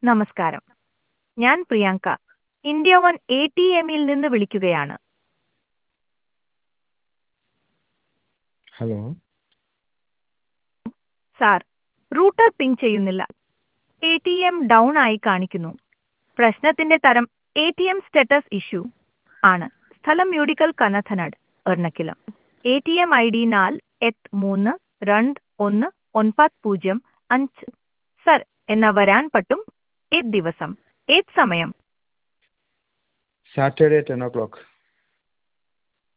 നമസ്കാരം. ഞാൻ Priyanka. India one ATMൽ നിന്ന് വിളിക്കുകയാണ്. ഹലോ. സാർ, റൂട്ടർ പിങ് ചെയ്യുന്നില്ല. ATM ഡൗൺ ആയി കാണിക്കുന്നു. പ്രശ്നത്തിന്റെ തരം ATM സ്റ്റാറ്റസ് ഇഷ്യൂ ആണ്. സ്ഥലം മ്യൂഡിക്കൽ കനഥനഡ്, എർണക്കിലം. ATM ID 4-3-2-1-9-5. സർ, എന്നാ വരാൻ പറ്റും? ഏത് ദിവസം, ഏത് സമയം? Saturday 10 o'clock.